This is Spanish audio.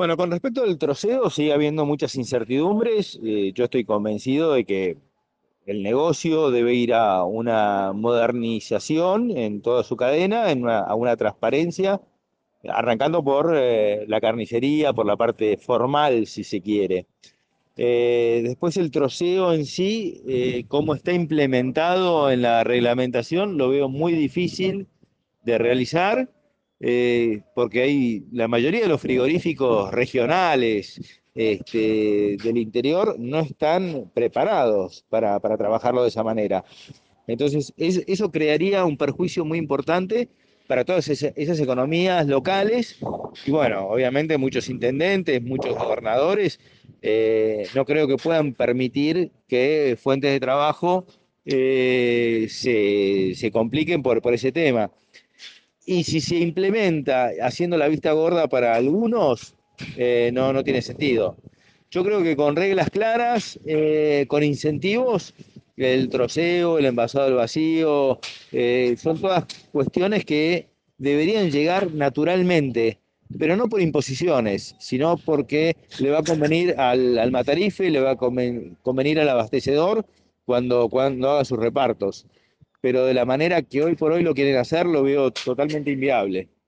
Bueno, con respecto al troceo, sigue habiendo muchas incertidumbres. Yo estoy convencido de que el negocio debe ir a una modernización en toda su cadena, a una transparencia, arrancando por la carnicería, por la parte formal, si se quiere. Después el troceo en sí, cómo está implementado en la reglamentación, lo veo muy difícil de realizar, porque hay la mayoría de los frigoríficos regionales del interior no están preparados para trabajarlo de esa manera. Entonces, eso crearía un perjuicio muy importante para todas esas economías locales. Y bueno, obviamente muchos intendentes, muchos gobernadores, no creo que puedan permitir que fuentes de trabajo se compliquen por ese tema. Y si se implementa haciendo la vista gorda para algunos, no tiene sentido. Yo creo que con reglas claras, con incentivos, el troceo, el envasado al vacío, son todas cuestiones que deberían llegar naturalmente, pero no por imposiciones, sino porque le va a convenir al matarife, le va a convenir al abastecedor cuando haga sus repartos, pero de la manera que hoy por hoy lo quieren hacer, lo veo totalmente inviable.